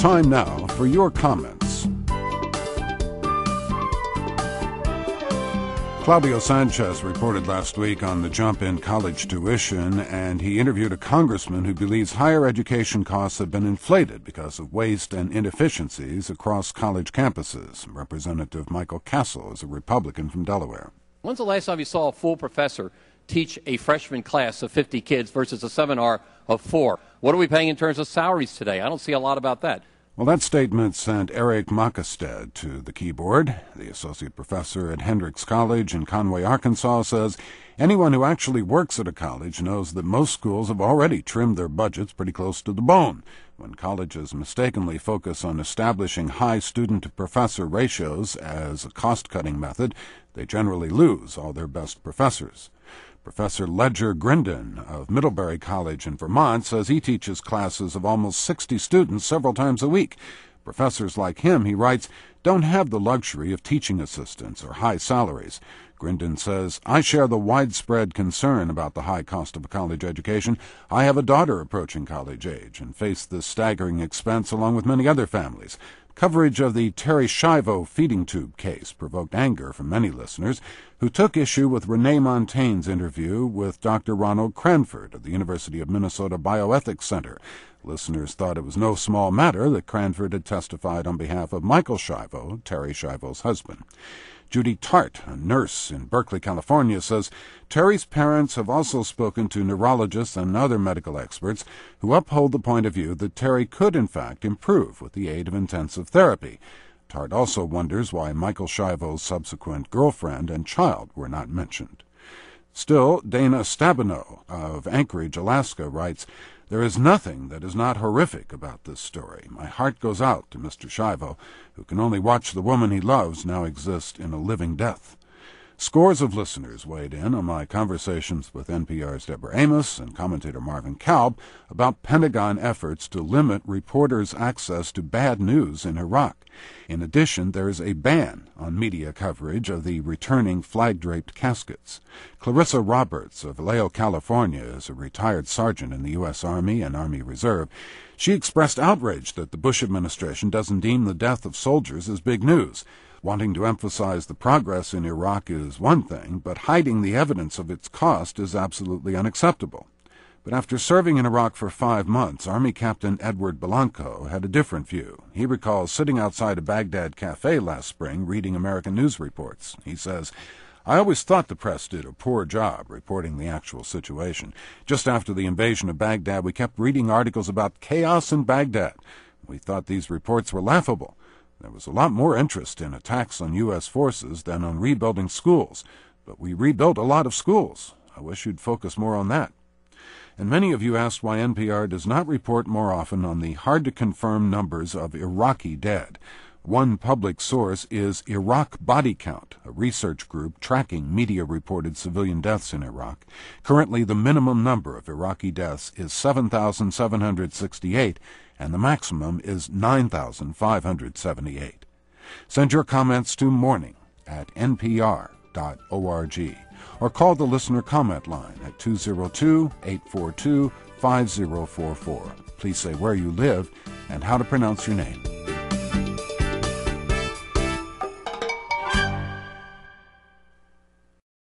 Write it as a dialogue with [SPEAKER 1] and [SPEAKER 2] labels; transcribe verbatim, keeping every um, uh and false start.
[SPEAKER 1] time now for your comments. Claudio Sanchez reported last week on the jump in college tuition, and he interviewed a congressman who believes higher education costs have been inflated because of waste and inefficiencies across college campuses. Representative Michael Castle is a Republican from Delaware.
[SPEAKER 2] When's the last time you saw a full professor teach a freshman class of fifty kids versus a seminar of four? What are we paying in terms of salaries today? I don't see a lot about that.
[SPEAKER 1] Well, that statement sent Eric Makasted to the keyboard. The associate professor at Hendrix College in Conway, Arkansas, says anyone who actually works at a college knows that most schools have already trimmed their budgets pretty close to the bone. When colleges mistakenly focus on establishing high student-to-professor ratios as a cost-cutting method, they generally lose all their best professors. Professor Ledger Grindon of Middlebury College in Vermont says he teaches classes of almost sixty students several times a week. Professors like him, he writes, don't have the luxury of teaching assistants or high salaries. Grindon says, I share the widespread concern about the high cost of a college education. I have a daughter approaching college age and face this staggering expense along with many other families. Coverage of the Terri Schiavo feeding tube case provoked anger from many listeners who took issue with Renee Montaigne's interview with Doctor Ronald Cranford of the University of Minnesota Bioethics Center. Listeners thought it was no small matter that Cranford had testified on behalf of Michael Schiavo, Terri Schiavo's husband. Judy Tart, a nurse in Berkeley, California, says Terry's parents have also spoken to neurologists and other medical experts who uphold the point of view that Terry could, in fact, improve with the aid of intensive therapy. Tart also wonders why Michael Schiavo's subsequent girlfriend and child were not mentioned. Still, Dana Stabenow of Anchorage, Alaska, writes, there is nothing that is not horrific about this story. My heart goes out to Mister Schiavo, who can only watch the woman he loves now exist in a living death. Scores of listeners weighed in on my conversations with N P R's Deborah Amos and commentator Marvin Kalb about Pentagon efforts to limit reporters' access to bad news in Iraq. In addition, there is a ban on media coverage of the returning flag-draped caskets. Clarissa Roberts of Vallejo, California, is a retired sergeant in the U S Army and Army Reserve. She expressed outrage that the Bush administration doesn't deem the death of soldiers as big news. Wanting to emphasize the progress in Iraq is one thing, but hiding the evidence of its cost is absolutely unacceptable. But after serving in Iraq for five months, Army Captain Edward Belanco had a different view. He recalls sitting outside a Baghdad cafe last spring reading American news reports. He says, I always thought the press did a poor job reporting the actual situation. Just after the invasion of Baghdad, we kept reading articles about chaos in Baghdad. We thought these reports were laughable. There was a lot more interest in attacks on U S forces than on rebuilding schools, but we rebuilt a lot of schools. I wish you'd focus more on that. And many of you asked why N P R does not report more often on the hard-to-confirm numbers of Iraqi dead. One public source is Iraq Body Count, a research group tracking media-reported civilian deaths in Iraq. Currently, the minimum number of Iraqi deaths is seven thousand seven hundred sixty-eight, and the maximum is nine thousand five hundred seventy-eight. Send your comments to morning at n p r dot org or call the listener comment line at two zero two, eight four two, five zero four four. Please say where you live and how to pronounce your name.